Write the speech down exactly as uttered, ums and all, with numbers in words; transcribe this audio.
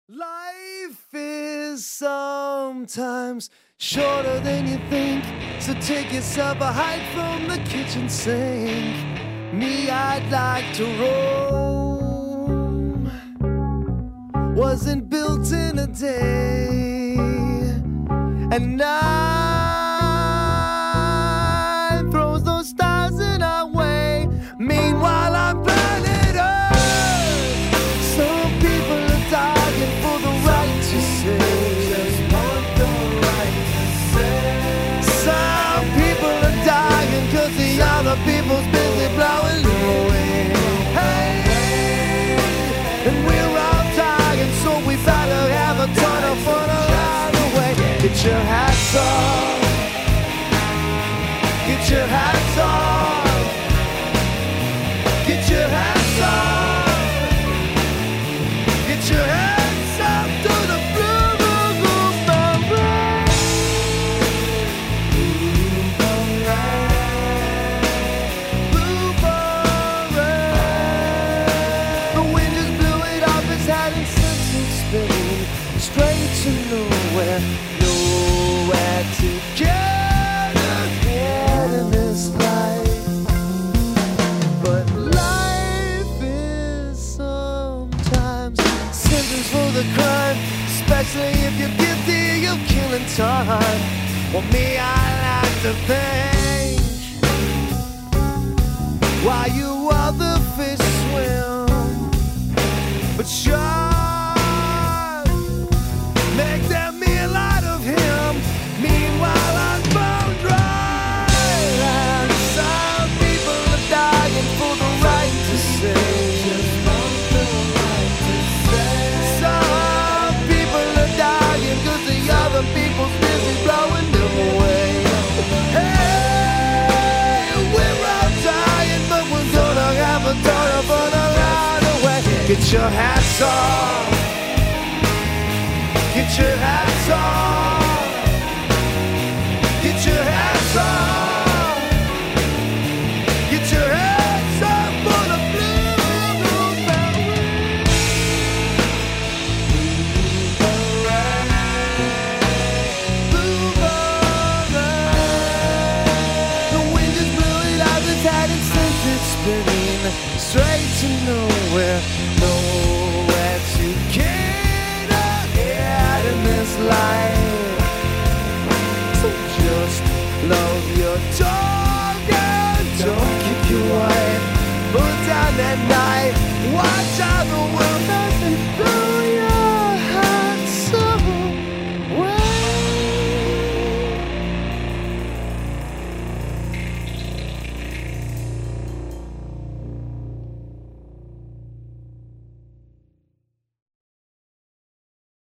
Life is sometimes shorter than you think, so take yourself a hike from the kitchen sink. Me, I'd like to roam, wasn't built in a day, and night throws those stars in our way. Meanwhile, I'm planet Earth. Some people are dying for the right to say, just want the right to say. Some people are dying cause the other people's busy blowing away. Hey, and we're all dying, so we better have a ton of fun along the way. Get your hats off, get your hats off, get your hats off, get your hats off to the blue, blue, blue, blue, blue, blue. The wind just blew it off his hat and sent it spinning straight to nowhere, nowhere to get ahead in this life. But life is sometimes sentence for the crime, especially if you're guilty of killing time. Well, me, I like to think why you other fish swim, but sharks make their meal out of him. Meanwhile, I'm bone dry, and some people are dying for the right to say. Just want the right to say. Some people are dying cause the other people's busy blowing them away. Hey, we're all dying, but we're gonna have a ton of fun along the way. Get your hats off,